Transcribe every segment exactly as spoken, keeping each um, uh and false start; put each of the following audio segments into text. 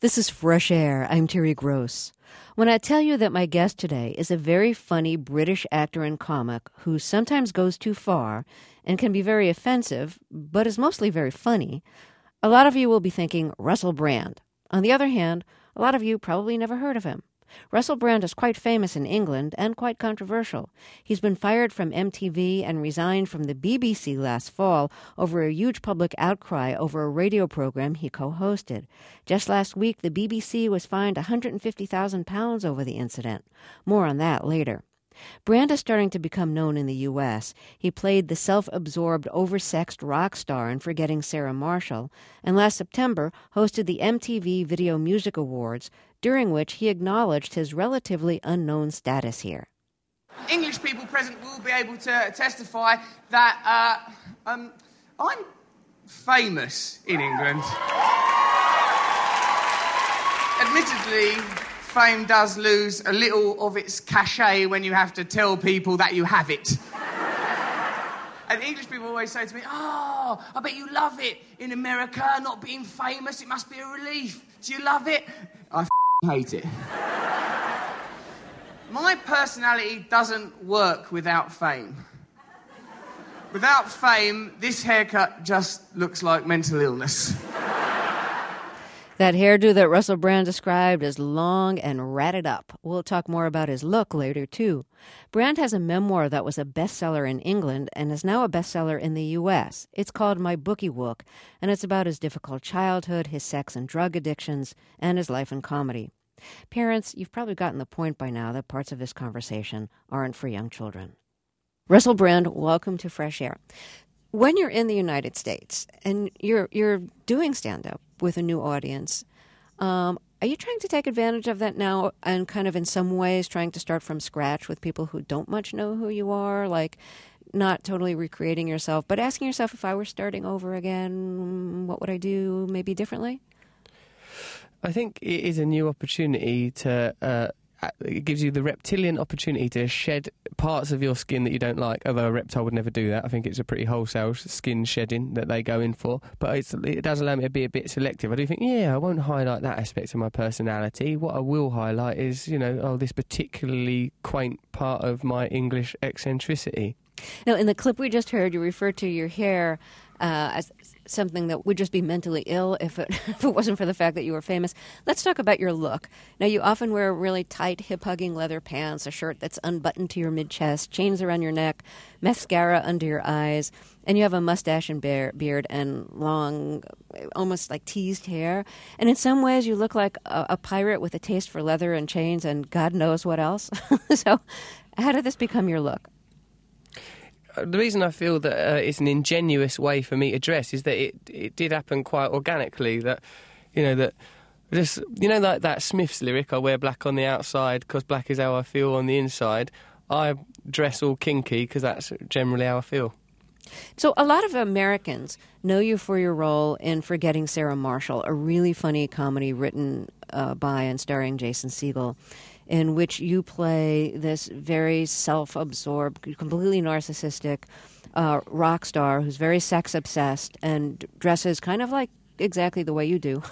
This is Fresh Air. I'm Terry Gross. When I tell you that my guest today is a very funny British actor and comic who sometimes goes too far and can be very offensive, but is mostly very funny, a lot of you will be thinking Russell Brand. On the other hand, a lot of you probably never heard of him. Russell Brand is quite famous in England and quite controversial. He's been fired from M T V and resigned from the B B C last fall over a huge public outcry over a radio program he co-hosted. Just last week, the B B C was fined one hundred fifty thousand pounds over the incident. More on that later. Brand is starting to become known in the U S. He played the self-absorbed, oversexed rock star in Forgetting Sarah Marshall, and last September hosted the M T V Video Music Awards, during which he acknowledged his relatively unknown status here. English people present will be able to testify that uh, um, I'm famous in England. Admittedly, fame does lose a little of its cachet when you have to tell people that you have it. And English people always say to me, oh, I bet you love it in America, not being famous, it must be a relief. Do you love it? I f***ing hate it. My personality doesn't work without fame. Without fame, this haircut just looks like mental illness. That hairdo that Russell Brand described is long and ratted up. We'll talk more about his look later, too. Brand has a memoir that was a bestseller in England and is now a bestseller in the U S. It's called My Bookie Wook, and it's about his difficult childhood, his sex and drug addictions, and his life in comedy. Parents, you've probably gotten the point by now that parts of this conversation aren't for young children. Russell Brand, welcome to Fresh Air. When you're in the United States and you're you're doing stand-up with a new audience, um, are you trying to take advantage of that now and kind of in some ways trying to start from scratch with people who don't much know who you are, like not totally recreating yourself, but asking yourself, if I were starting over again, what would I do maybe differently? I think it is a new opportunity to... Uh, it gives you the reptilian opportunity to shed parts of your skin that you don't like, although a reptile would never do that. I think it's a pretty wholesale skin shedding that they go in for. But it's, it does allow me to be a bit selective. I do think, yeah, I won't highlight that aspect of my personality. What I will highlight is, you know, oh, this particularly quaint part of my English eccentricity. Now, in the clip we just heard, you referred to your hair uh, as something that would just be mentally ill if it, if it wasn't for the fact that you were famous. Let's talk about your look. Now, you often wear really tight, hip-hugging leather pants, a shirt that's unbuttoned to your mid-chest, chains around your neck, mascara under your eyes, and you have a mustache and bear, beard and long, almost like teased hair. And in some ways, you look like a, a pirate with a taste for leather and chains and God knows what else. So how did this become your look? The reason I feel that uh, it's an ingenuous way for me to dress is that it it did happen quite organically. That, you know, that just, you know, like that Smiths lyric, I wear black on the outside because black is how I feel on the inside. I dress all kinky because that's generally how I feel. So a lot of Americans know you for your role in Forgetting Sarah Marshall, a really funny comedy written uh, by and starring Jason Segel, in which you play this very self-absorbed, completely narcissistic uh, rock star who's very sex-obsessed and dresses kind of like exactly the way you do.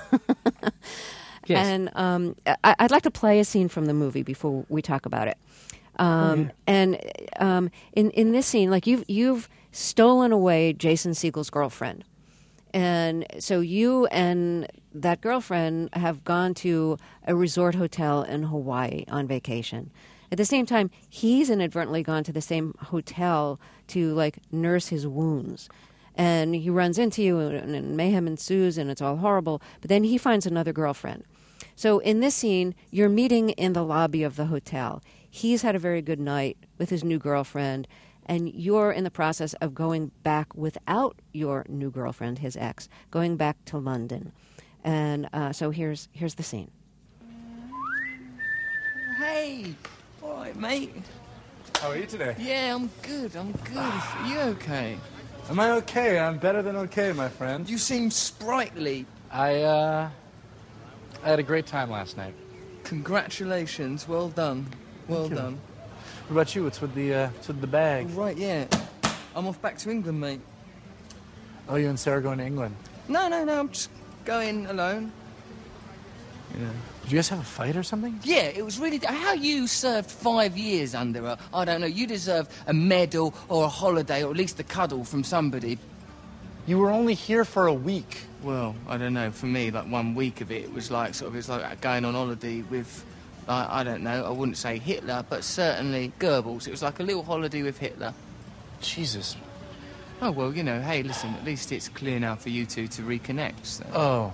Yes. And um, I- I'd like to play a scene from the movie before we talk about it. Um, oh, yeah. And um, in in this scene, like you've you've stolen away Jason Segel's girlfriend. And so you and that girlfriend have gone to a resort hotel in Hawaii on vacation. At the same time, he's inadvertently gone to the same hotel to, like, nurse his wounds. And he runs into you, and, and mayhem ensues, and it's all horrible. But then he finds another girlfriend. So in this scene, you're meeting in the lobby of the hotel. He's had a very good night with his new girlfriend, and you're in the process of going back without your new girlfriend, his ex, going back to London. And uh, so here's here's the scene. Hey, all right, mate. How are you today? Yeah, I'm good, I'm good. Are you okay? Am I okay? I'm better than okay, my friend. You seem sprightly. I, uh... I had a great time last night. Congratulations, well done. Well Thank you. done. What about you? What's with the, uh, what's with the bag? Right, yeah. I'm off back to England, mate. Oh, you and Sarah going to England? No, no, no, I'm just going alone. Yeah. Did you guys have a fight or something? Yeah, it was really... How you served five years under a... I don't know, you deserve a medal or a holiday or at least a cuddle from somebody. You were only here for a week. Well, I don't know, for me, like, one week of it, it was like, sort of, it was like going on holiday with, like, I don't know, I wouldn't say Hitler, but certainly Goebbels. It was like a little holiday with Hitler. Jesus. Oh, well, you know, hey, listen, at least it's clear now for you two to reconnect, so... Oh.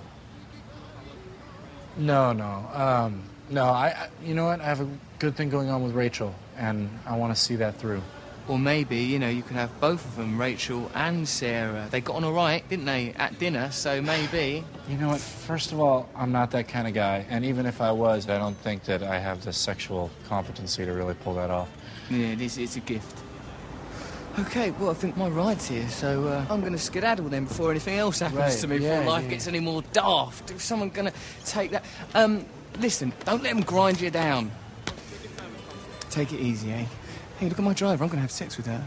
No, no. Um, no, I, I... You know what? I have a good thing going on with Rachel, and I want to see that through. Or maybe, you know, you could have both of them, Rachel and Sarah. They got on all right, didn't they, at dinner, so maybe... You know what? First of all, I'm not that kind of guy, and even if I was, I don't think that I have the sexual competency to really pull that off. Yeah, it is, it's a gift. Okay, well, I think my ride's here, so uh, I'm going to skedaddle then before anything else happens Right, to me, yeah, before life yeah. gets any more daft. If someone's going to take that... Um, listen, don't let them grind you down. Take it easy, eh? Hey, look at my driver. I'm going to have sex with her.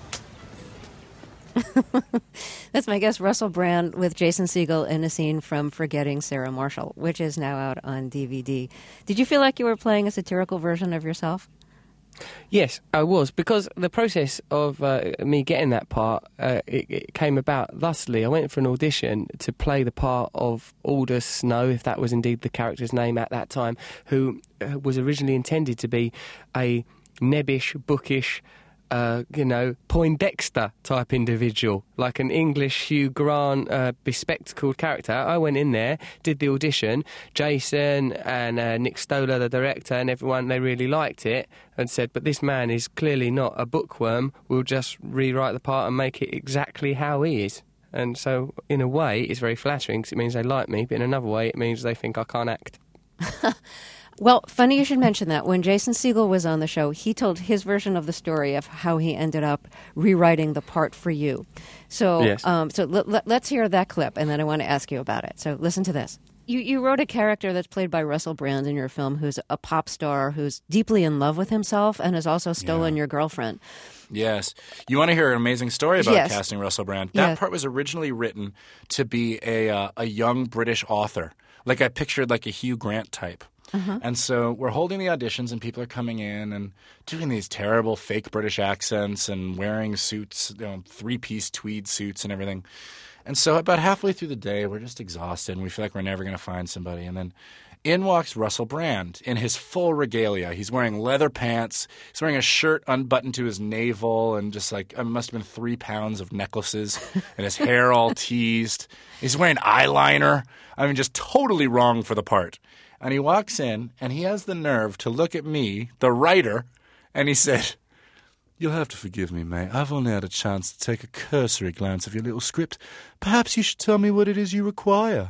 That's my guest, Russell Brand, with Jason Segel in a scene from Forgetting Sarah Marshall, which is now out on D V D. Did you feel like you were playing a satirical version of yourself? Yes, I was, because the process of uh, me getting that part, uh, it, it came about thusly. I went for an audition to play the part of Aldous Snow, if that was indeed the character's name at that time, who uh, was originally intended to be a nebbish, bookish, uh, you know, Poindexter type individual, like an English Hugh Grant uh, bespectacled character. I went in there, did the audition. Jason and uh, Nick Stoller, the director, and everyone, they really liked it and said, but this man is clearly not a bookworm. We'll just rewrite the part and make it exactly how he is. And so, in a way, it's very flattering because it means they like me, but in another way, it means they think I can't act. Well, funny you should mention that. When Jason Segel was on the show, he told his version of the story of how he ended up rewriting the part for you. So, Yes. um, so l- l- let's hear that clip, and then I want to ask you about it. So listen to this. You, you wrote a character that's played by Russell Brand in your film who's a pop star who's deeply in love with himself and has also stolen Yeah. your girlfriend. Yes. You want to hear an amazing story about Yes. casting Russell Brand? That Yes. part was originally written to be a uh, a young British author. Like I pictured like a Hugh Grant type. Uh-huh. And so we're holding the auditions and people are coming in and doing these terrible fake British accents and wearing suits, you know, three-piece tweed suits and everything. And so about halfway through the day, we're just exhausted and we feel like we're never going to find somebody. And then in walks Russell Brand in his full regalia. He's wearing leather pants. He's wearing a shirt unbuttoned to his navel and just like, it must have been three pounds of necklaces and his hair all teased. He's wearing eyeliner. I mean, just totally wrong for the part. And he walks in and he has the nerve to look at me, the writer, and he said, "You'll have to forgive me, mate. I've only had a chance to take a cursory glance of your little script. Perhaps you should tell me what it is you require."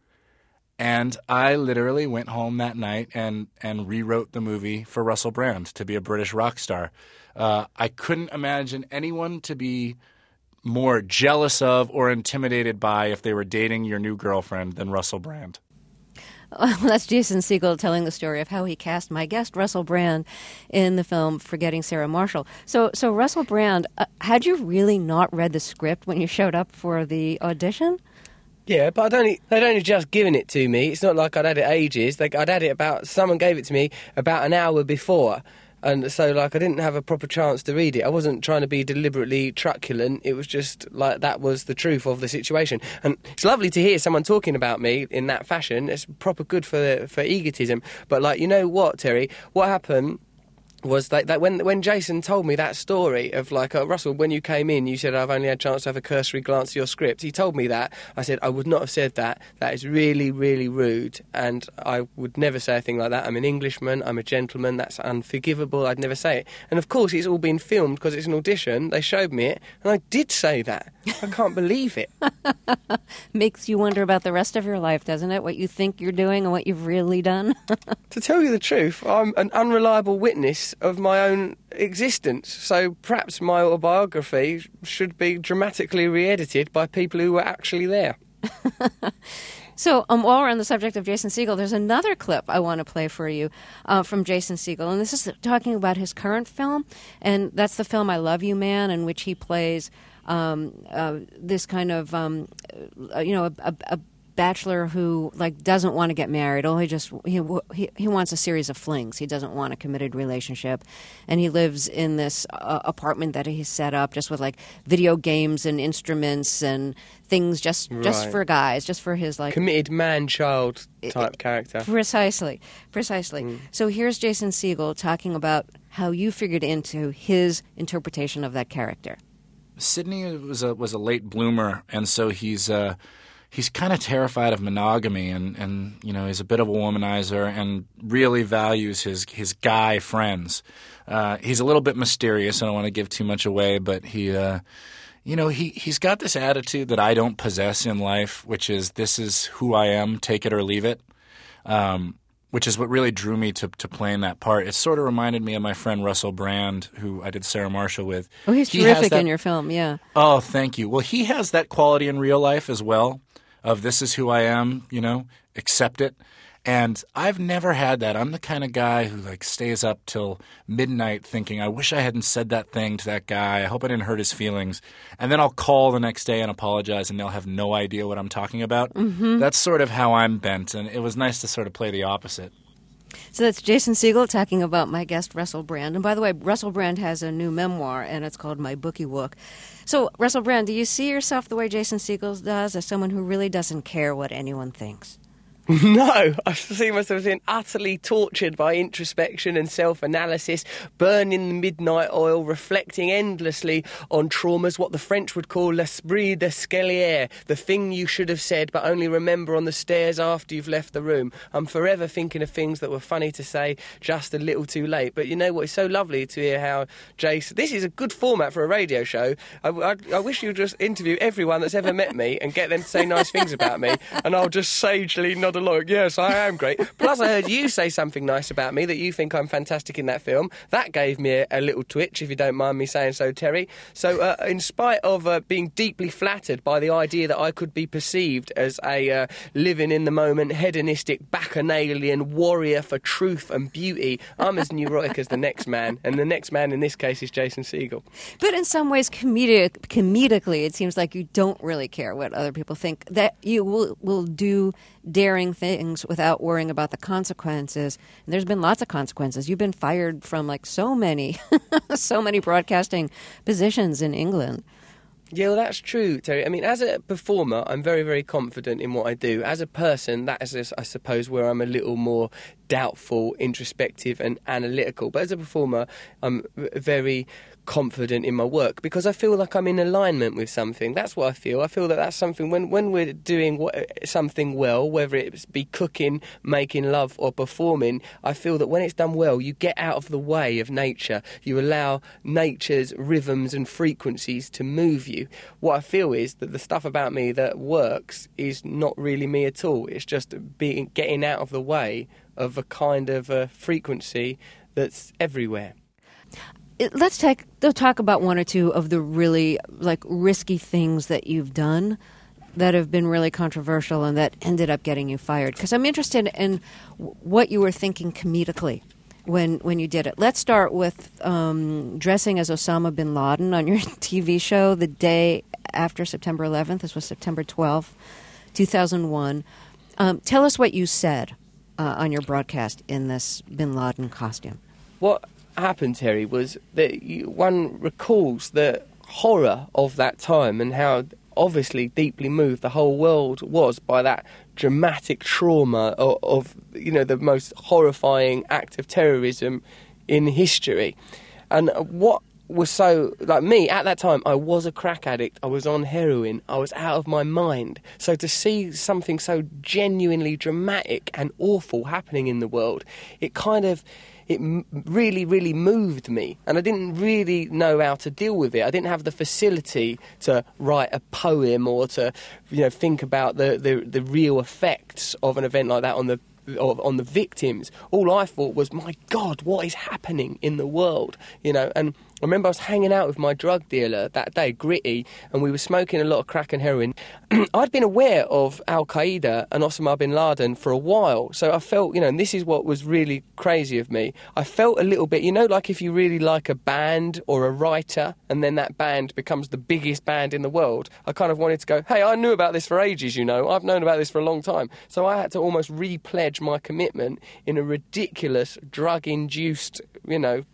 And I literally went home that night and, and rewrote the movie for Russell Brand to be a British rock star. Uh, I couldn't imagine anyone to be more jealous of or intimidated by if they were dating your new girlfriend than Russell Brand. Well, that's Jason Segel telling the story of how he cast my guest, Russell Brand, in the film Forgetting Sarah Marshall. So, so Russell Brand, uh, had you really not read the script when you showed up for the audition? Yeah, but I'd only, they'd only just given it to me. It's not like I'd had it ages. Like, I'd had it about, someone gave it to me about an hour before. And so, like, I didn't have a proper chance to read it. I wasn't trying to be deliberately truculent. It was just, like, that was the truth of the situation. And it's lovely to hear someone talking about me in that fashion. It's proper good for for egotism. But, like, you know what, Terry? What happened was that, that when when Jason told me that story of, like, uh, Russell, when you came in, you said, I've only had a chance to have a cursory glance at your script. He told me that. I said, I would not have said that. That is really, really rude. And I would never say a thing like that. I'm an Englishman. I'm a gentleman. That's unforgivable. I'd never say it. And, of course, it's all been filmed because it's an audition. They showed me it. And I did say that. I can't believe it. Makes you wonder about the rest of your life, doesn't it? What you think you're doing and what you've really done. To tell you the truth, I'm an unreliable witness of my own existence. So perhaps my autobiography should be dramatically re-edited by people who were actually there. So um, while we're on the subject of Jason Segel, there's another clip I want to play for you uh, from Jason Segel. And this is talking about his current film. And that's the film I Love You, Man, in which he plays um, uh, this kind of, um, uh, you know, a, a, a bachelor who like doesn't want to get married. Only just he, he he wants a series of flings. He doesn't want a committed relationship, and he lives in this uh, apartment that he's set up just with like video games and instruments and things just just Right. for guys, just for his like Committed man-child type character. Precisely, precisely. So here's Jason Segel talking about how you figured into his interpretation of that character. Sidney was a was a late bloomer, and so he's uh, he's kind of terrified of monogamy, and, and you know he's a bit of a womanizer, and really values his his guy friends. Uh, he's a little bit mysterious. I don't want to give too much away, but he, uh, you know, he he's got this attitude that I don't possess in life, which is this is who I am, take it or leave it. Um, which is what really drew me to, to playing that part. It sort of reminded me of my friend Russell Brand, who I did Sarah Marshall with. Oh, he's He has terrific that- in your film, yeah. Oh, thank you. Well, he has that quality in real life as well, of this is who I am, you know, accept it. And I've never had that. I'm the kind of guy who like stays up till midnight thinking, I wish I hadn't said that thing to that guy. I hope I didn't hurt his feelings. And then I'll call the next day and apologize, and they'll have no idea what I'm talking about. Mm-hmm. That's sort of how I'm bent, and it was nice to sort of play the opposite. So that's Jason Segel talking about my guest, Russell Brand. And by the way, Russell Brand has a new memoir, and it's called My Bookie Wook. So, Russell Brand, do you see yourself the way Jason Segel does, as someone who really doesn't care what anyone thinks? No, I see myself as being utterly tortured by introspection and self-analysis, burning the midnight oil, reflecting endlessly on traumas, what the French would call l'esprit d'escalier, the thing you should have said but only remember on the stairs after you've left the room. I'm forever thinking of things that were funny to say just a little too late. But you know what, it's so lovely to hear how Jason... This is a good format for a radio show. I, I, I wish you'd just interview everyone that's ever met me and get them to say nice things about me, and I'll just sagely nod along. Yes, I am great. Plus, I heard you say something nice about me, that you think I'm fantastic in that film. That gave me a, a little twitch, if you don't mind me saying so, Terry. So, uh, in spite of uh, being deeply flattered by the idea that I could be perceived as a uh, living in the moment, hedonistic, bacchanalian warrior for truth and beauty, I'm as neurotic as the next man, and the next man in this case is Jason Segel. But in some ways, comedic, comedically, it seems like you don't really care what other people think. That you will, will do daring things without worrying about the consequences. And there's been lots of consequences. You've been fired from like so many, so many broadcasting positions in England. Yeah, well, that's true, Terry. I mean, as a performer, I'm very, very confident in what I do. As a person, that is, I suppose, where I'm a little more doubtful, introspective and analytical. But as a performer, I'm very confident in my work because I feel like I'm in alignment with something. That's what I feel. I feel that that's something, when, when we're doing what, something well, whether it be cooking, making love or performing, I feel that when it's done well, you get out of the way of nature. You allow nature's rhythms and frequencies to move you. What I feel is that the stuff about me that works is not really me at all. It's just being getting out of the way of a kind of a frequency that's everywhere. Let's take, talk about one or two of the really like risky things that you've done that have been really controversial and that ended up getting you fired. Because I'm interested in what you were thinking comedically when when you did it. Let's start with um, dressing as Osama bin Laden on your T V show the day after September eleventh. This was September twelfth, two thousand one. Um, tell us what you said uh, on your broadcast in this bin Laden costume. What happened, Terry, was that you, one recalls the horror of that time and how obviously deeply moved the whole world was by that dramatic trauma of, of you know, the most horrifying act of terrorism in history. And what was so, like me, at that time, I was a crack addict, I was on heroin, I was out of my mind. So to see something so genuinely dramatic and awful happening in the world, it kind of... it really, really moved me, and I didn't really know how to deal with it. I didn't have the facility to write a poem or to, you know, think about the, the, the real effects of an event like that on the on the victims. All I thought was, my God, what is happening in the world? You know, and I remember I was hanging out with my drug dealer that day, Gritty, and we were smoking a lot of crack and heroin. I'd been aware of Al-Qaeda and Osama bin Laden for a while, so I felt, you know, and this is what was really crazy of me, I felt a little bit, you know, like if you really like a band or a writer, and then that band becomes the biggest band in the world, I kind of wanted to go, hey, I knew about this for ages, you know, I've known about this for a long time. So I had to almost re-pledge my commitment in a ridiculous, drug-induced, you know,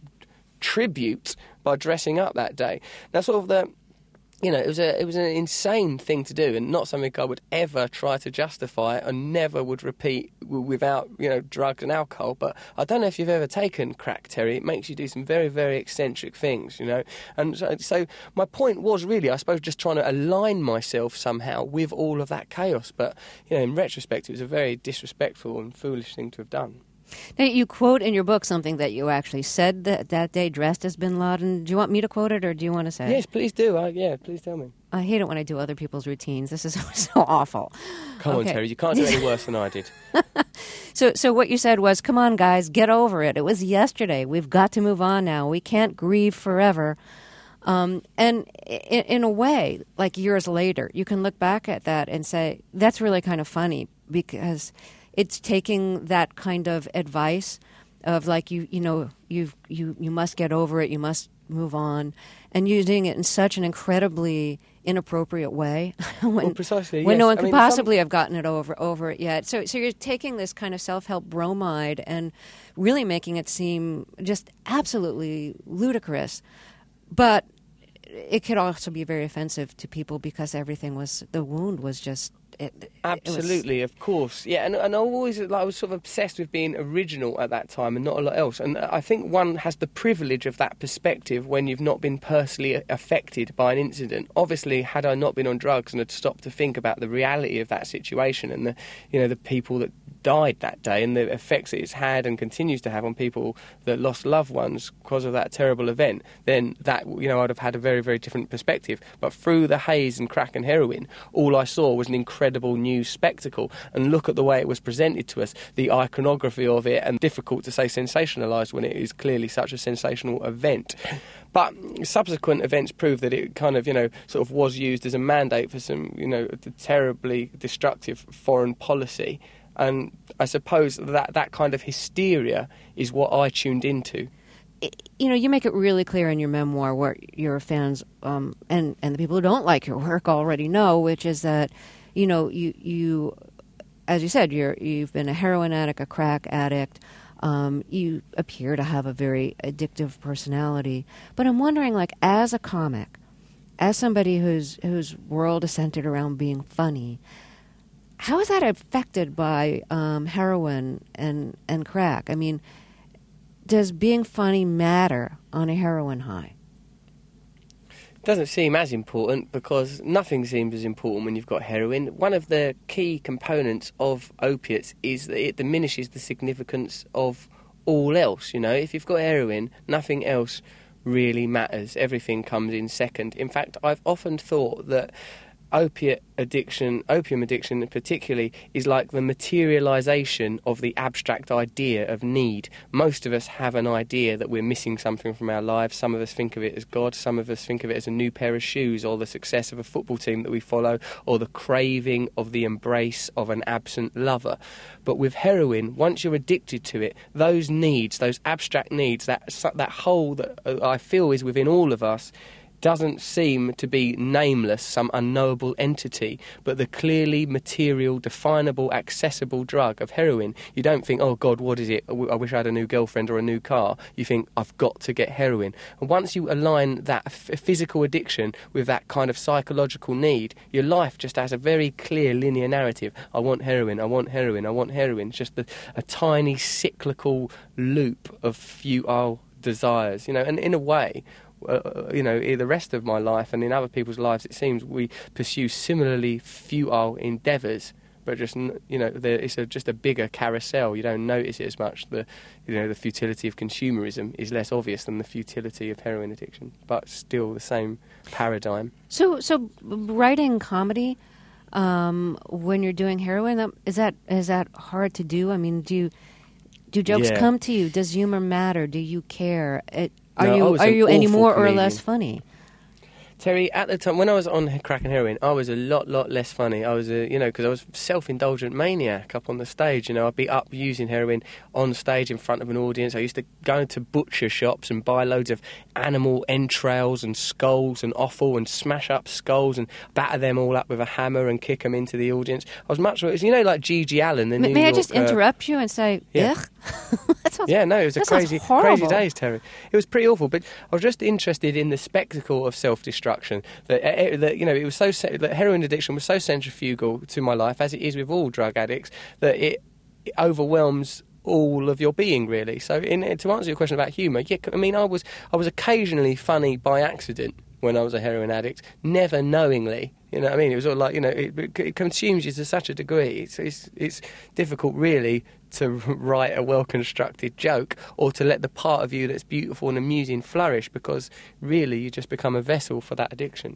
tribute by dressing up that day. Now, sort of the, you know, it was a it was an insane thing to do, and not something I would ever try to justify and never would repeat w- without, you know, drugs and alcohol. But I don't know if you've ever taken crack, Terry. It makes you do some very, very eccentric things, you know. And so, so my point was really, I suppose, just trying to align myself somehow with all of that chaos. But, you know, in retrospect, it was a very disrespectful and foolish thing to have done. Now, you quote in your book something that you actually said that, that day dressed as bin Laden. Do you want me to quote it, or do you want to say Yes, it? please do. I, yeah, please tell me. I hate it when I do other people's routines. This is so awful. Come Okay. on, Terry. You can't do any worse than I did. So, so what you said was, come on, guys, get over it. It was yesterday. We've got to move on now. We can't grieve forever. Um, and in, in a way, like years later, you can look back at that and say, that's really kind of funny, because it's taking that kind of advice of like, you you know, you you you must get over it, you must move on, and using it in such an incredibly inappropriate way when, Well, precisely, when yes. no one I could mean, some- possibly have gotten it over over it yet. So so you're taking this kind of self-help bromide and really making it seem just absolutely ludicrous. But it could also be very offensive to people because everything was, the wound was just... It, it Absolutely, was, of course, yeah, and and I always like, I was sort of obsessed with being original at that time and not a lot else. And I think one has the privilege of that perspective when you've not been personally affected by an incident. Obviously, had I not been on drugs and had stopped to think about the reality of that situation and the, you know, the people that died that day and the effects that it's had and continues to have on people that lost loved ones because of that terrible event, then that, you know, I'd have had a very, very different perspective. But through the haze and crack and heroin, all I saw was an incredible new spectacle. And look at the way it was presented to us, the iconography of it, and difficult to say sensationalised when it is clearly such a sensational event. But subsequent events prove that it kind of, you know, sort of was used as a mandate for some, you know, terribly destructive foreign policy. And I suppose that that kind of hysteria is what I tuned into. You know, you make it really clear in your memoir what your fans um, and, and the people who don't like your work already know, which is that, you know, you, you as you said, you're, you've been a heroin addict, a crack addict. Um, you appear to have a very addictive personality. But I'm wondering, like, as a comic, as somebody whose whose world is centered around being funny, how is that affected by um, heroin and, and crack? I mean, does being funny matter on a heroin high? It doesn't seem as important because nothing seems as important when you've got heroin. One of the key components of opiates is that it diminishes the significance of all else. You know, if you've got heroin, nothing else really matters. Everything comes in second. In fact, I've often thought that opiate addiction, opium addiction particularly, is like the materialisation of the abstract idea of need. Most of us have an idea that we're missing something from our lives. Some of us think of it as God, some of us think of it as a new pair of shoes, or the success of a football team that we follow, or the craving of the embrace of an absent lover. But with heroin, once you're addicted to it, those needs, those abstract needs, that, that hole that I feel is within all of us, doesn't seem to be nameless, some unknowable entity, but the clearly material, definable, accessible drug of heroin. You don't think, oh God, what is it? I wish I had a new girlfriend or a new car. You think, I've got to get heroin. And once you align that f- physical addiction with that kind of psychological need, your life just has a very clear linear narrative. I want heroin, I want heroin, I want heroin. It's just a, a tiny cyclical loop of futile desires, you know, and in a way, Uh, you know, in the rest of my life and in other people's lives, it seems we pursue similarly futile endeavours, but just, you know, it's a, just a bigger carousel. You don't notice it as much. The, you know, the futility of consumerism is less obvious than the futility of heroin addiction, but still the same paradigm. So, so writing comedy um, when you're doing heroin, is that is that hard to do? I mean, do you, do jokes Yeah. come to you? Does humor matter? Do you care? It, Are No, I you was are an you any awful more or comedian. less funny? Terry, at the time when I was on crack and heroin, I was a lot, lot less funny. I was a, you know, because I was self-indulgent maniac up on the stage. You know, I'd be up using heroin on stage in front of an audience. I used to go into butcher shops and buy loads of animal entrails and skulls and offal and smash up skulls and batter them all up with a hammer and kick them into the audience. I was much, you know, like G G Allen, the May, New may I York, just uh, interrupt you and say, yeah. ugh? That sounds- Yeah, no, it was a that sounds crazy, horrible. crazy days, Terry. It was pretty awful, but I was just interested in the spectacle of self-destruction. That, uh, that you know, it was so that heroin addiction was so centrifugal to my life, as it is with all drug addicts, that it, it overwhelms all of your being, really. So, in, to answer your question about humour, yeah, I mean, I was I was occasionally funny by accident when I was a heroin addict, never knowingly. You know what I mean? It was all like, you know, it, it consumes you to such a degree. It's, it's, it's difficult, really, to write a well-constructed joke or to let the part of you that's beautiful and amusing flourish, because really you just become a vessel for that addiction.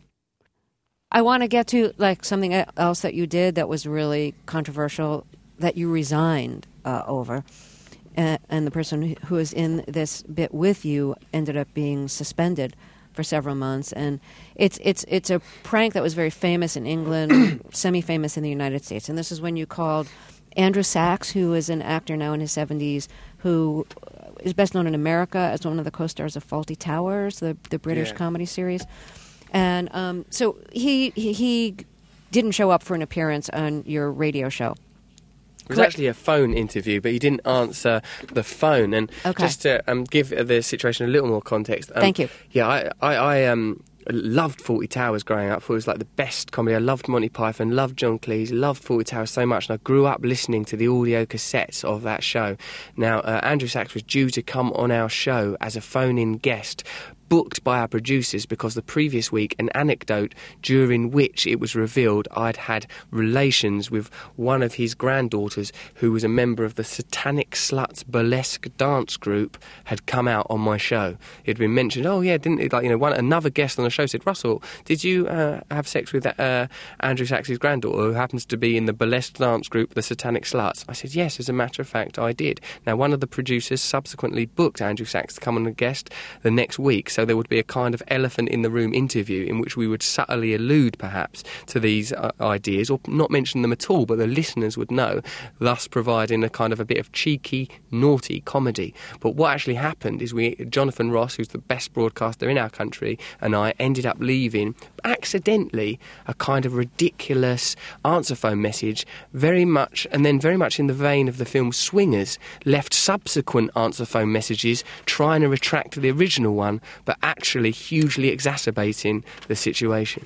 I want to get to like something else that you did that was really controversial, that you resigned uh, over. Uh, and the person who was in this bit with you ended up being suspended for several months, and it's it's it's a prank that was very famous in England, semi-famous in the United States. And this is when you called Andrew Sachs, who is an actor now in his seventies, who is best known in America as one of the co-stars of Fawlty Towers, the the British Yeah. comedy series. And um, so he, he he didn't show up for an appearance on your radio show. It was Correct. actually a phone interview, but he didn't answer the phone. And Okay. just to um, give the situation a little more context. Um, Thank you. Yeah, I, I, I um, loved Fawlty Towers growing up. It was like the best comedy. I loved Monty Python, loved John Cleese, loved Fawlty Towers so much. And I grew up listening to the audio cassettes of that show. Now, uh, Andrew Sachs was due to come on our show as a phone-in guest, booked by our producers because the previous week an anecdote during which it was revealed I'd had relations with one of his granddaughters who was a member of the Satanic Sluts burlesque dance group had come out on my show. It had been mentioned, oh yeah, didn't it, like, you know, one another guest on the show said, Russell, did you uh, have sex with uh, Andrew Sachs's granddaughter who happens to be in the burlesque dance group the Satanic Sluts? I said, yes, as a matter of fact I did. Now, one of the producers subsequently booked Andrew Sachs to come on a guest the next week, so there would be a kind of elephant in the room interview in which we would subtly allude perhaps to these uh, ideas, or not mention them at all, but the listeners would know, thus providing a kind of a bit of cheeky, naughty comedy. But what actually happened is we, Jonathan Ross, who's the best broadcaster in our country, and I ended up leaving accidentally a kind of ridiculous answer phone message, very much, and then very much in the vein of the film Swingers, left subsequent answer phone messages trying to retract the original one, but actually hugely exacerbating the situation.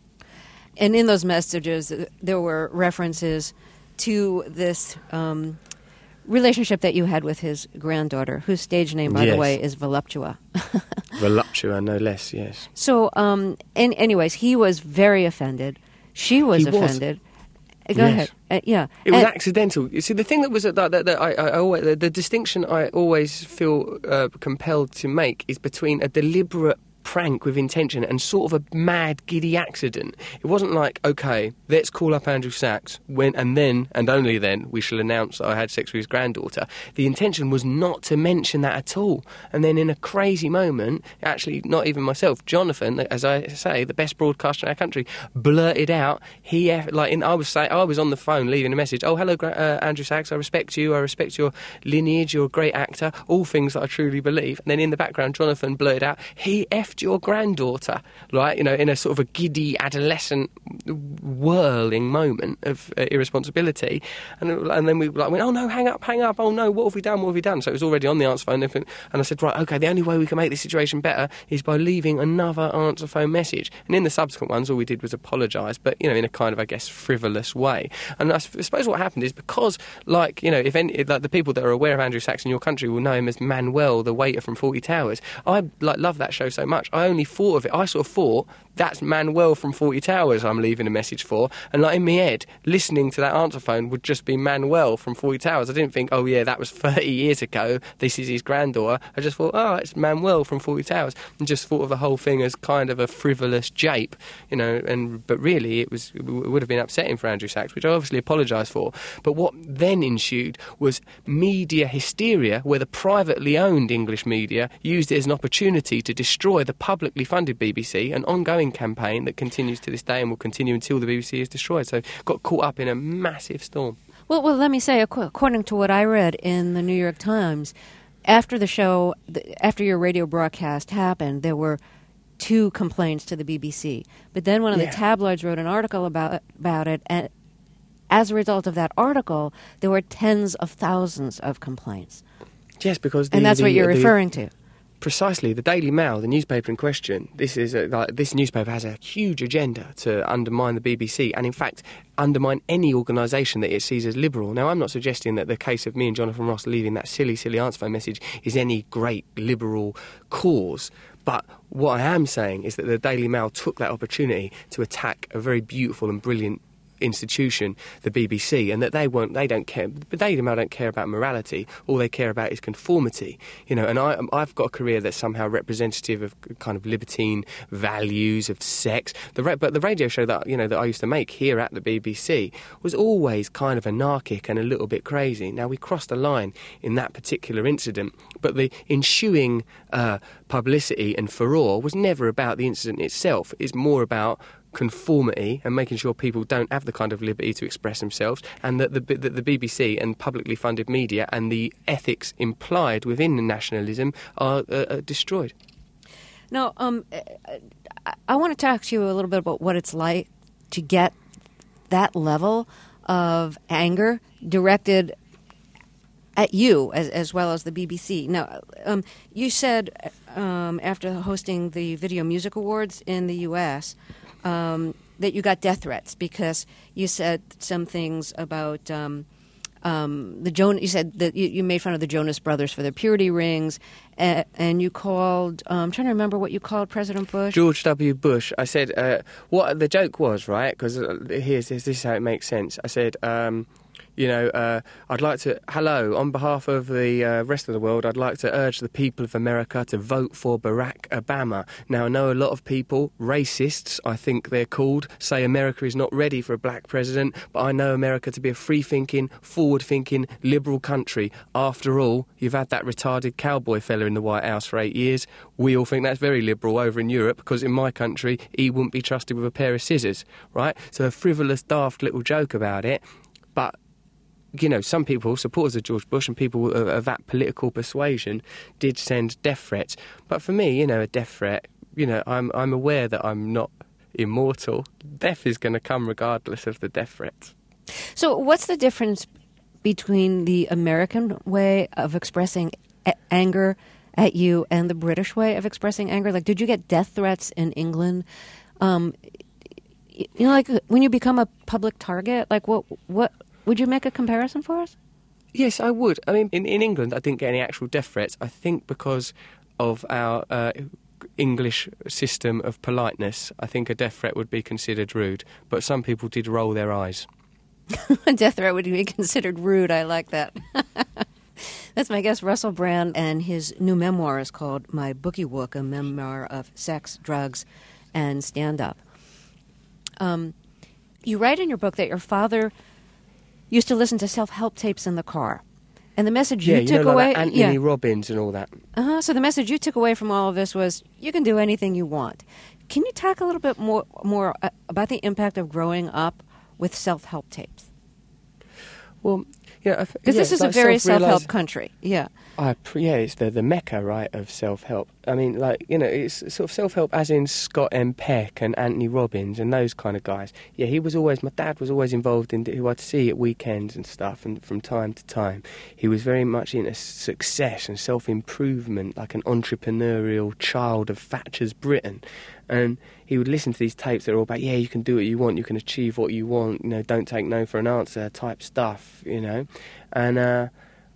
And in those messages, uh, there were references to this um, relationship that you had with his granddaughter, whose stage name, by Yes. the way, is Voluptua. Voluptua, no less, yes. So, um, and anyways, he was very offended. She was He was. offended. Uh, Go Yes. ahead. Uh, yeah. It was And- accidental. You see, the thing that was that, that, that I, I always, the, the distinction I always feel uh, compelled to make is between a deliberate prank with intention and sort of a mad, giddy accident. It wasn't like, okay, let's call up Andrew Sachs, when, and then, and only then, we shall announce that I had sex with his granddaughter. The intention was not to mention that at all. And then in a crazy moment, actually, not even myself, Jonathan, as I say, the best broadcaster in our country, blurted out, he, like, in, I was say, I was on the phone leaving a message, oh, hello, Gra- uh, Andrew Sachs, I respect you, I respect your lineage, you're a great actor, all things that I truly believe. And then in the background, Jonathan blurted out, he effed your granddaughter, right? You know, in a sort of a giddy adolescent whirling moment of uh, irresponsibility, and and then we like went, oh no, hang up, hang up, oh no, what have we done? What have we done? So it was already on the answer phone, and I said, right, okay, the only way we can make this situation better is by leaving another answer phone message. And in the subsequent ones, all we did was apologise, but you know, in a kind of, I guess, frivolous way. And I suppose what happened is because, like, you know, if any, like the people that are aware of Andrew Sachs in your country will know him as Manuel, the waiter from Fawlty Towers. I like love that show so much. much. I only thought of it. I sort of thought, that's Manuel from Fawlty Towers I'm leaving a message for. And like in my head, listening to that answer phone would just be Manuel from Fawlty Towers. I didn't think, oh yeah, that was thirty years ago. This is his granddaughter. I just thought, oh, it's Manuel from Fawlty Towers. And just thought of the whole thing as kind of a frivolous jape, you know. And but really, it was it would have been upsetting for Andrew Sachs, which I obviously apologise for. But what then ensued was media hysteria, where the privately owned English media used it as an opportunity to destroy the publicly funded B B C, an ongoing campaign that continues to this day and will continue until the B B C is destroyed. So got caught up in a massive storm. Well, well, let me say, ac- according to what I read in the New York Times, after the show, after your radio broadcast happened, there were two complaints to the B B C. But then one of Yeah. the tabloids wrote an article about about it, and as a result of that article, there were tens of thousands of complaints. Yes, because the, And that's the, what you're the, referring to. Precisely, the Daily Mail, the newspaper in question. This is a, like, this newspaper has a huge agenda to undermine the B B C, and in fact, undermine any organisation that it sees as liberal. Now, I'm not suggesting that the case of me and Jonathan Ross leaving that silly, silly answer phone message is any great liberal cause. But what I am saying is that the Daily Mail took that opportunity to attack a very beautiful and brilliant institution, the B B C, and that they won't, they don't care. The Daily Mail don't care about morality. All they care about is conformity, you know. And I, I've got a career that's somehow representative of kind of libertine values of sex. The ra- but the radio show that you know that I used to make here at the B B C was always kind of anarchic and a little bit crazy. Now we crossed a line in that particular incident, but the ensuing uh, publicity and furore was never about the incident itself. It's more about conformity and making sure people don't have the kind of liberty to express themselves, and that the, that the B B C and publicly funded media and the ethics implied within the nationalism are uh, uh, destroyed. Now, um, I, I want to talk to you a little bit about what it's like to get that level of anger directed at you as, as well as the B B C. Now, um, you said um, after hosting the Video Music Awards in the U S Um, that you got death threats because you said some things about um, um, the Jonas. You said that you, you made fun of the Jonas Brothers for their purity rings, and, and you called. Um, I'm trying to remember what you called President Bush. George W. Bush. I said uh, what the joke was, right? Because uh, here's this, this is how it makes sense. I said. Um, You know, uh, I'd like to, hello, on behalf of the uh, rest of the world, I'd like to urge the people of America to vote for Barack Obama. Now, I know a lot of people, racists, I think they're called, say America is not ready for a black president, but I know America to be a free-thinking, forward-thinking, liberal country. After all, you've had that retarded cowboy fella in the White House for eight years. We all think that's very liberal over in Europe, because in my country, he wouldn't be trusted with a pair of scissors, right? So a frivolous, daft little joke about it, but you know, some people, supporters of George Bush and people of, of that political persuasion, did send death threats. But for me, you know, a death threat, you know, I'm I'm aware that I'm not immortal. Death is going to come regardless of the death threats. So what's the difference between the American way of expressing a- anger at you and the British way of expressing anger? Like, did you get death threats in England? Um, you know, like when you become a public target, like what what... Would you make a comparison for us? Yes, I would. I mean, in, in England, I didn't get any actual death threats. I think because of our uh, English system of politeness, I think a death threat would be considered rude. But some people did roll their eyes. A death threat would be considered rude. I like that. That's my guest, Russell Brand, and his new memoir is called My Boogie Wook, a memoir of sex, drugs, and stand-up. Um, you write in your book that your father used to listen to self-help tapes in the car. And the message yeah, you, you took know, like away... that Anthony yeah. Robbins and all that. Uh-huh. So the message you took away from all of this was, you can do anything you want. Can you talk a little bit more, more uh, about the impact of growing up with self-help tapes? Well, yeah, because yeah, this is like a very self-realise- self-help country. Yeah. I, yeah, it's the, the mecca, right, of self-help. I mean, like, you know, it's sort of self-help as in Scott M. Peck and Anthony Robbins and those kind of guys. Yeah, he was always, my dad was always involved in, who I'd see at weekends and stuff, and from time to time. He was very much into success and self-improvement, like an entrepreneurial child of Thatcher's Britain. And he would listen to these tapes that are all about, yeah, you can do what you want, you can achieve what you want, you know, don't take no for an answer type stuff, you know. And, uh...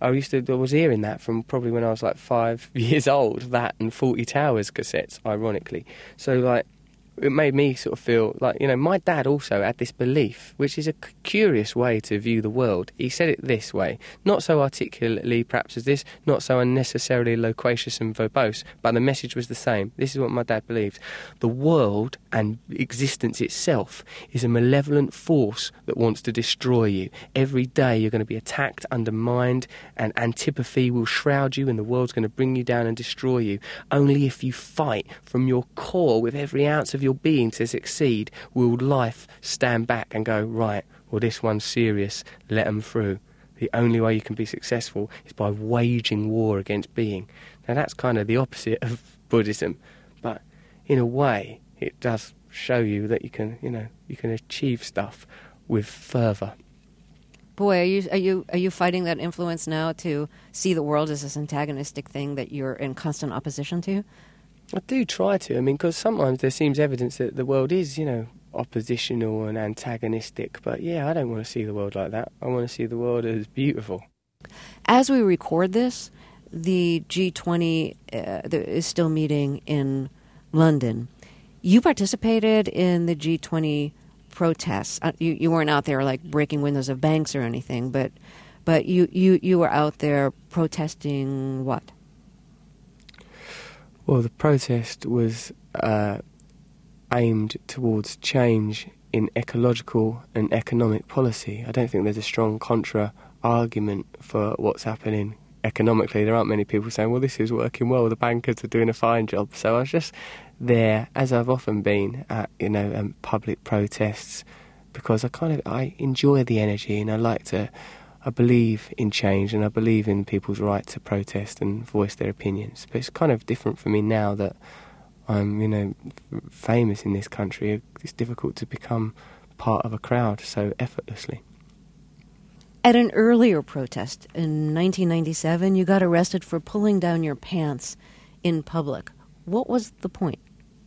I used to, I was hearing that from probably when I was like five years old, that and Fawlty Towers cassettes, ironically. So, like, it made me sort of feel like, you know, my dad also had this belief, which is a c- curious way to view the world. He said it this way, not so articulately perhaps as this, not so unnecessarily loquacious and verbose, but the message was the same. This is what my dad believed. The world and existence itself is a malevolent force that wants to destroy you. Every day you're going to be attacked, undermined, and antipathy will shroud you, and the world's going to bring you down and destroy you. Only if you fight from your core with every ounce of your being to succeed will life stand back and go, right, well, this one's serious, let them through. The only way you can be successful is by waging war against being. Now, that's kind of the opposite of Buddhism, but in a way, it does show you that you can, you know, you can achieve stuff with fervour. Boy, are you are you are you fighting that influence now to see the world as this antagonistic thing that you're in constant opposition to? I do try to. I mean, because sometimes there seems evidence that the world is, you know, oppositional and antagonistic. But yeah, I don't want to see the world like that. I want to see the world as beautiful. As we record this, the G twenty uh, is still meeting in London. You participated in the G twenty protests. Uh, you, you weren't out there like breaking windows of banks or anything, but but you, you, you were out there protesting what? Well, the protest was uh, aimed towards change in ecological and economic policy. I don't think there's a strong contra-argument for what's happening economically. There aren't many people saying, well, this is working well, the bankers are doing a fine job. So I was just there, as I've often been, at, you know, um, public protests, because I kind of, I enjoy the energy and I like to... I believe in change and I believe in people's right to protest and voice their opinions. But it's kind of different for me now that I'm, you know, famous in this country. It's difficult to become part of a crowd so effortlessly. At an earlier protest in nineteen ninety-seven, you got arrested for pulling down your pants in public. What was the point?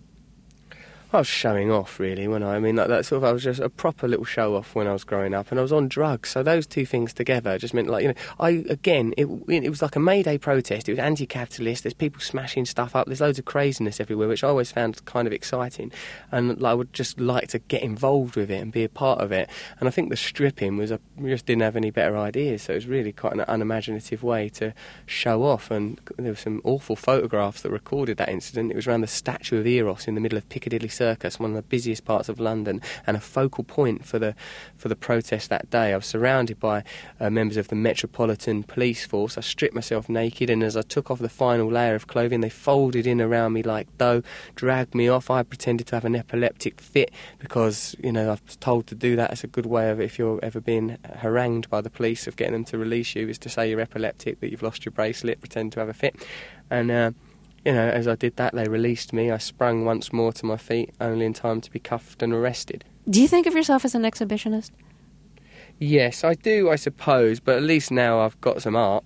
I was showing off, really, when I, I mean, like that sort of, I was just a proper little show-off when I was growing up, and I was on drugs, so those two things together just meant, like, you know, I, again, it, it was like a May Day protest, it was anti-capitalist, there's people smashing stuff up, there's loads of craziness everywhere, which I always found kind of exciting, and like, I would just like to get involved with it and be a part of it, and I think the stripping was, a, we just didn't have any better ideas, so it was really quite an unimaginative way to show off, and there were some awful photographs that recorded that incident. It was around the statue of Eros in the middle of Piccadilly Circus, one of the busiest parts of London, and a focal point for the for the protest that day. I was surrounded by uh, members of the Metropolitan Police Force. I stripped myself naked, and as I took off the final layer of clothing, they folded in around me like dough, dragged me off. I pretended to have an epileptic fit because, you know, I was told to do that. It's a good way of, if you're ever being harangued by the police, of getting them to release you, is to say you're epileptic, that you've lost your bracelet, pretend to have a fit. And uh, you know, as I did that, they released me. I sprung once more to my feet, only in time to be cuffed and arrested. Do you think of yourself as an exhibitionist? Yes, I do, I suppose, but at least now I've got some art.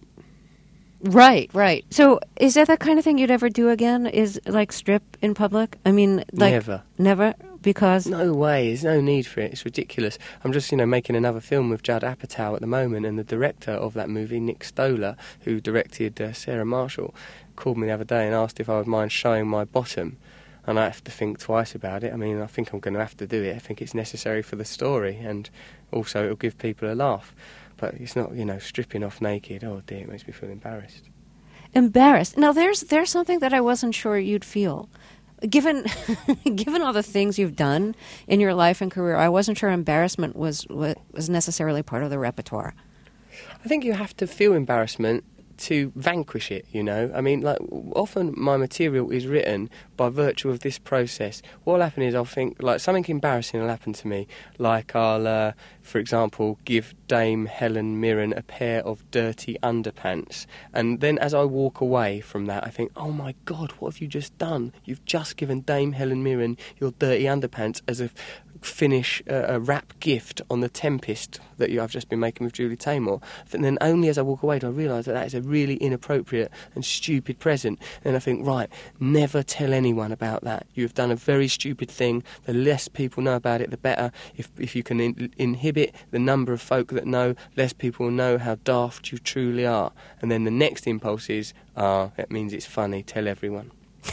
Right, right. So is that the kind of thing you'd ever do again, is like strip in public? I mean, like... Never. Never? Because... No way, there's no need for it, it's ridiculous. I'm just, you know, making another film with Judd Apatow at the moment, and the director of that movie, Nick Stoller, who directed uh, Sarah Marshall, called me the other day and asked if I would mind showing my bottom, and I have to think twice about it. I mean, I think I'm going to have to do it. I think it's necessary for the story, and also it'll give people a laugh. But it's not, you know, stripping off naked. Oh dear, it makes me feel embarrassed. Embarrassed. Now, there's there's something that I wasn't sure you'd feel. Given given all the things you've done in your life and career, I wasn't sure embarrassment was was necessarily part of the repertoire. I think you have to feel embarrassment to vanquish it, you know. I mean, like, often my material is written by virtue of this process. What'll happen is I'll think, like, something embarrassing will happen to me. Like, I'll, uh, for example, give Dame Helen Mirren a pair of dirty underpants. And then as I walk away from that, I think, oh my God, what have you just done? You've just given Dame Helen Mirren your dirty underpants as a finish uh, a wrap gift on The Tempest that you, I've just been making with Julie Taymor. And then only as I walk away do I realise that that is a really inappropriate and stupid present. And I think, right, never tell anyone about that. You've done a very stupid thing. The less people know about it, the better. If if you can in, inhibit inhibit the number of folk that know, less people will know how daft you truly are. And then the next impulse is, ah, that means it's funny, tell everyone.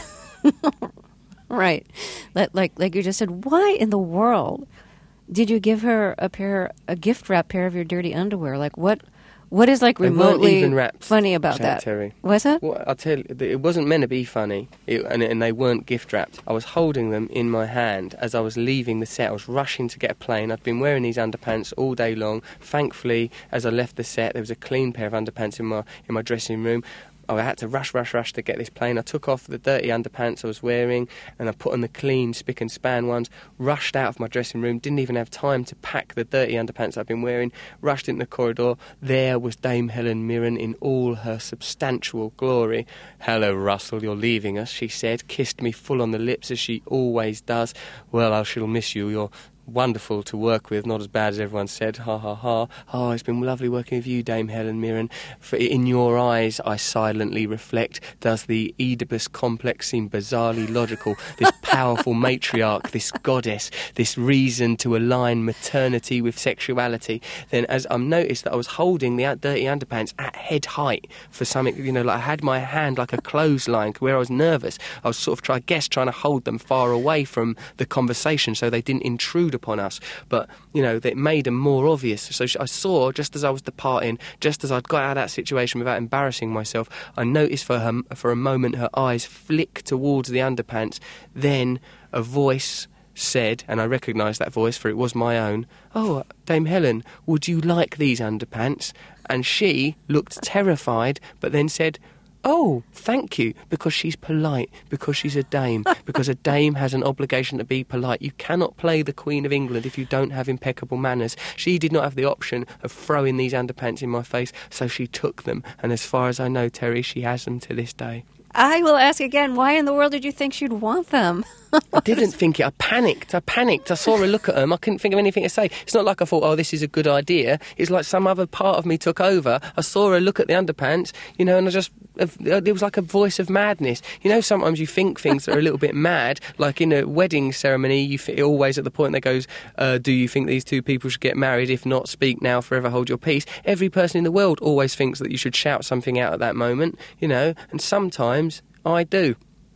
Right. Like, like like you just said, why in the world did you give her a pair, a gift wrap pair of your dirty underwear? Like, what what is like They weren't remotely even wrapped, funny about Jack that? Terry. Was it? Well, I'll tell you, it wasn't meant to be funny, it, and, and they weren't gift wrapped. I was holding them in my hand as I was leaving the set. I was rushing to get a plane. I'd been wearing these underpants all day long. Thankfully, as I left the set, there was a clean pair of underpants in my in my dressing room. I had to rush, rush, rush to get this plane. I took off the dirty underpants I was wearing and I put on the clean spick and span ones, rushed out of my dressing room, didn't even have time to pack the dirty underpants I'd been wearing, rushed into the corridor. There was Dame Helen Mirren in all her substantial glory. "Hello, Russell, you're leaving us," she said, kissed me full on the lips as she always does. "Well, I shall miss you. You're wonderful to work with, not as bad as everyone said, ha ha ha. Oh, it's been lovely working with you, Dame Helen Mirren. For in your eyes, I silently reflect, does the Oedipus complex seem bizarrely logical? This powerful matriarch, this goddess, this reason to align maternity with sexuality." Then as I noticed that I was holding the dirty underpants at head height for something, you know, like I had my hand like a clothesline where I was nervous. I was sort of, try, I guess, trying to hold them far away from the conversation so they didn't intrude upon us, but you know, that made them more obvious. So I saw, just as I was departing, just as I'd got out of that situation without embarrassing myself, I noticed for her, for a moment, her eyes flick towards the underpants. Then a voice said, and I recognised that voice, for it was my own, "Oh, Dame Helen, would you like these underpants?" And she looked terrified, but then said, "Oh, thank you," because she's polite, because she's a dame, because a dame has an obligation to be polite. You cannot play the Queen of England if you don't have impeccable manners. She did not have the option of throwing these underpants in my face, so she took them, and as far as I know, Terry, she has them to this day. I will ask again, why in the world did you think she'd want them? I didn't think it. I panicked. I panicked. I saw her look at them. I couldn't think of anything to say. It's not like I thought, oh, this is a good idea. It's like some other part of me took over. I saw her look at the underpants, you know, and I just... It was like a voice of madness. You know, sometimes you think things that are a little bit mad. Like in a wedding ceremony, you f- always at the point that goes, uh, do you think these two people should get married? If not, speak now, forever hold your peace. Every person in the world always thinks that you should shout something out at that moment, you know, and sometimes I do.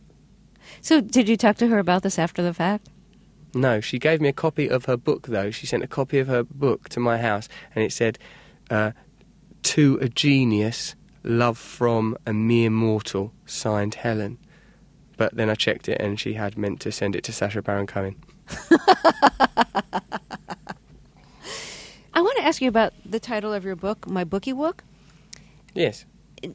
So did you talk to her about this after the fact? No, she gave me a copy of her book, though. She sent a copy of her book to my house, and it said, uh, "To a genius, love from a mere mortal, signed Helen." But then I checked it, and she had meant to send it to Sacha Baron Cohen. I want to ask you about the title of your book, My Bookie Wook. Yes.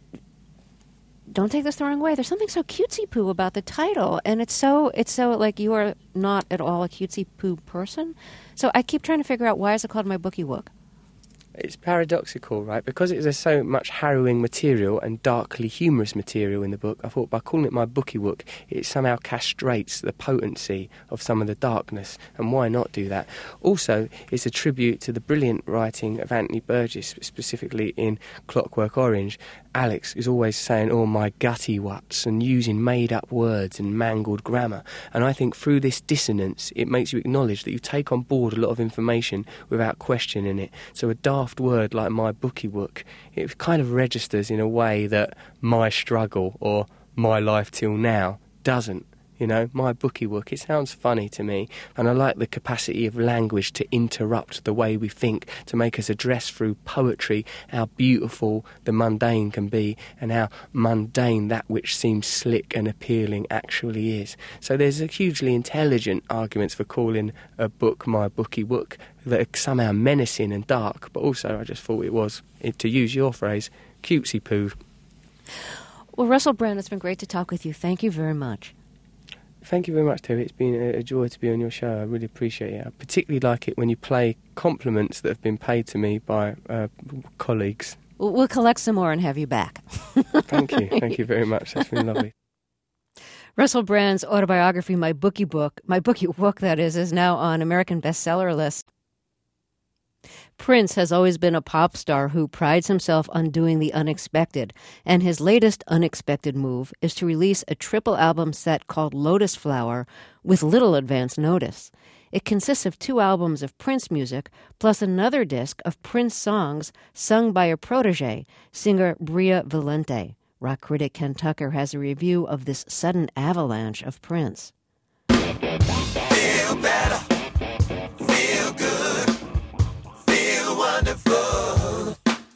Don't take this the wrong way. There's something so cutesy-poo about the title, and it's so it's so like you are not at all a cutesy-poo person. So I keep trying to figure out, why is it called My Bookie Wook? It's paradoxical, right? Because there's so much harrowing material and darkly humorous material in the book, I thought by calling it My Bookie Wook, it somehow castrates the potency of some of the darkness, and why not do that? Also, it's a tribute to the brilliant writing of Anthony Burgess, specifically in Clockwork Orange. Alex is always saying, oh, my gutty wuts, and using made-up words and mangled grammar. And I think through this dissonance, it makes you acknowledge that you take on board a lot of information without questioning it. So a daft word like My Bookie Wook, it kind of registers in a way that My Struggle or My Life Till Now doesn't. You know, My Bookie Wook, it sounds funny to me, and I like the capacity of language to interrupt the way we think, to make us address through poetry how beautiful the mundane can be, and how mundane that which seems slick and appealing actually is. So there's a hugely intelligent arguments for calling a book My Bookie Wook that are somehow menacing and dark, but also I just thought it was, to use your phrase, cutesy-poo. Well, Russell Brand, it's been great to talk with you. Thank you very much. Thank you very much, Terry. It's been a joy to be on your show. I really appreciate it. I particularly like it when you play compliments that have been paid to me by uh, colleagues. We'll collect some more and have you back. Thank you. Thank you very much. That's been lovely. Russell Brand's autobiography, My Bookie Book, My Bookie Wook, that is, is now on American bestseller list. Prince has always been a pop star who prides himself on doing the unexpected, and his latest unexpected move is to release a triple album set called Lotus Flower with little advance notice. It consists of two albums of Prince music, plus another disc of Prince songs sung by a protege, singer Bria Valente. Rock critic Ken Tucker has a review of this sudden avalanche of Prince. Feel better, feel good, feel wonderful.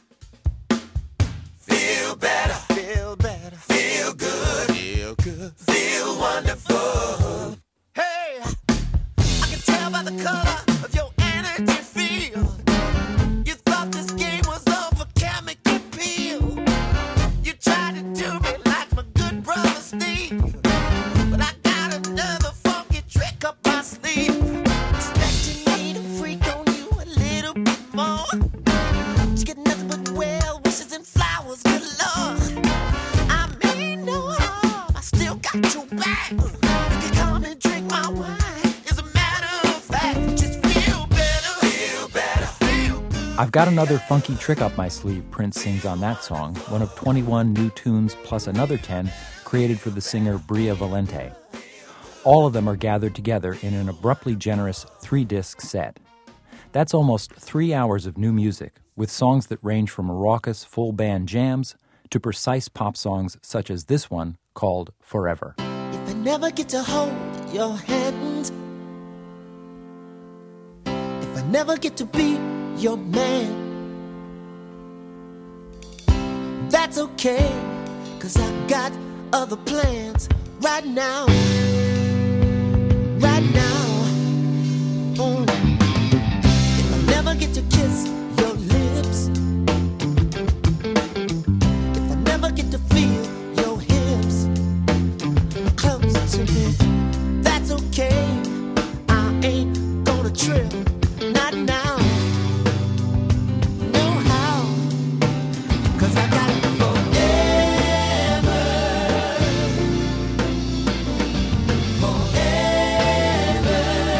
Feel better, feel better, feel good, feel good, feel wonderful. Hey, I can tell by the color of your energy field. You thought this game was over chemical peel. You tried to do me like my good brother Steve, but I got another funky trick up my sleeve. Expecting me to freak on you a little bit more. You get nothing but well wishes and flowers, good Lord. I mean no harm, I still got your back. You can come and drink my wine, as a matter of fact. Just feel better, feel better, feel good. I've got another funky trick up my sleeve, Prince sings on that song, one of twenty-one new tunes plus another ten created for the singer Bria Valente. All of them are gathered together in an abruptly generous three-disc set. That's almost three hours of new music, with songs that range from raucous full-band jams to precise pop songs such as this one called Forever. If I never get to hold your hand, if I never get to be your man, that's okay, 'cause I got other plans right now, right now. Mm. If I never get to kiss your lips, if I never get to feel your hips close to me, that's okay, I ain't gonna trip, not now, no how, 'cause I got forever, forever,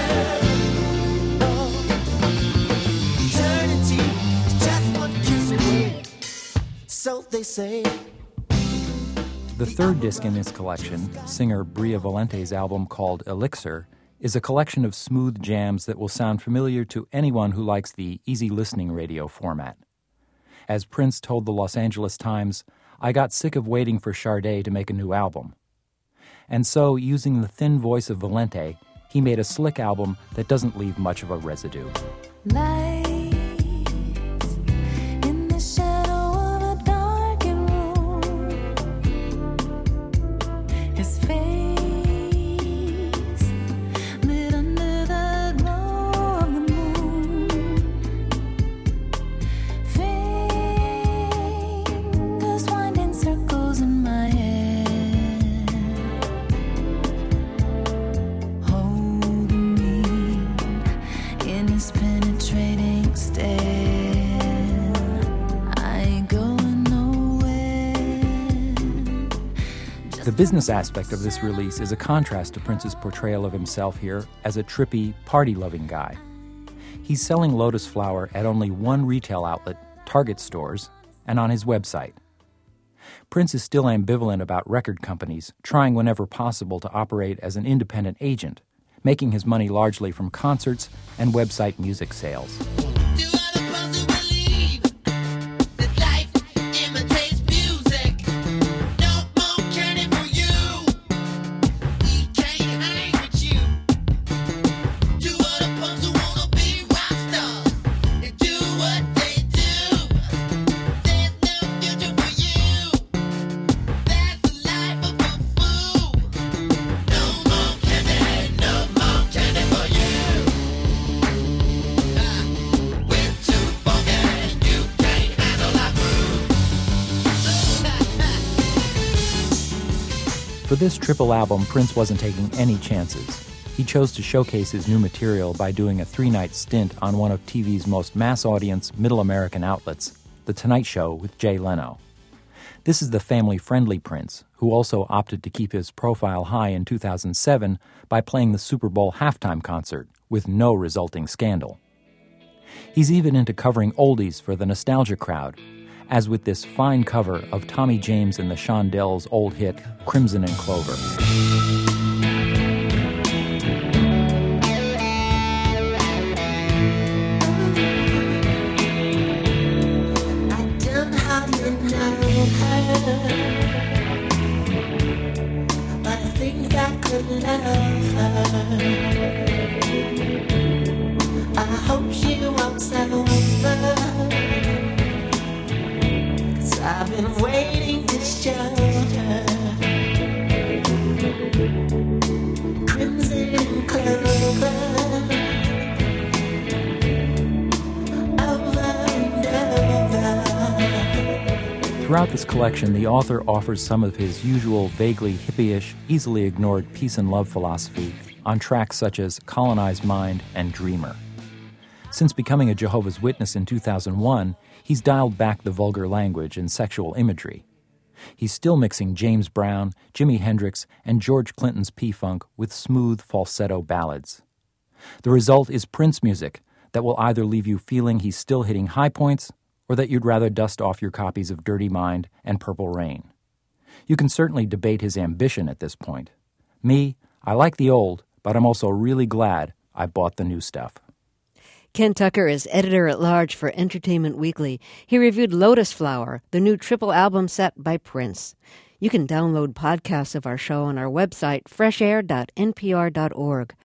oh, eternity is just one kiss away, so they say. The third disc in this collection, singer Bria Valente's album called Elixir, is a collection of smooth jams that will sound familiar to anyone who likes the easy listening radio format. As Prince told the Los Angeles Times, "I got sick of waiting for Sade to make a new album." And so, using the thin voice of Valente, he made a slick album that doesn't leave much of a residue. Lights in the shadow of a darkened room. His face lit under the glow of the moon. Fingers winding circles in my head, holding me in his penetrating stare. I ain't going nowhere. The business aspect of this release is a contrast to Prince's portrayal of himself here as a trippy, party-loving guy. He's selling Lotus Flower at only one retail outlet, Target stores, and on his website. Prince is still ambivalent about record companies, trying whenever possible to operate as an independent agent, making his money largely from concerts and website music sales. Do other person believe that life imitates music? No more candy for you. We can't hang with you. Do other punks who wanna be rock stars and do what they do? There's no future for you. That's the life of a fool. No more candy, no more candy for you. Ah, we're too funky and you can't handle our groove. For this triple album, Prince wasn't taking any chances. He chose to showcase his new material by doing a three-night stint on one of T V's most mass-audience Middle American outlets, The Tonight Show with Jay Leno. This is the family-friendly Prince, who also opted to keep his profile high in two thousand seven by playing the Super Bowl halftime concert with no resulting scandal. He's even into covering oldies for the nostalgia crowd, as with this fine cover of Tommy James and the Shondells' old hit, Crimson and Clover. love her. I hope she walks over, 'cause I've been waiting to show her crimson clover. Throughout this collection, the author offers some of his usual vaguely hippie-ish, easily ignored peace and love philosophy on tracks such as Colonized Mind and Dreamer. Since becoming a Jehovah's Witness in two thousand one, he's dialed back the vulgar language and sexual imagery. He's still mixing James Brown, Jimi Hendrix, and George Clinton's P-Funk with smooth falsetto ballads. The result is Prince music that will either leave you feeling he's still hitting high points or that you'd rather dust off your copies of Dirty Mind and Purple Rain. You can certainly debate his ambition at this point. Me, I like the old, but I'm also really glad I bought the new stuff. Ken Tucker is editor-at-large for Entertainment Weekly. He reviewed Lotus Flower, the new triple album set by Prince. You can download podcasts of our show on our website, fresh air dot n p r dot org.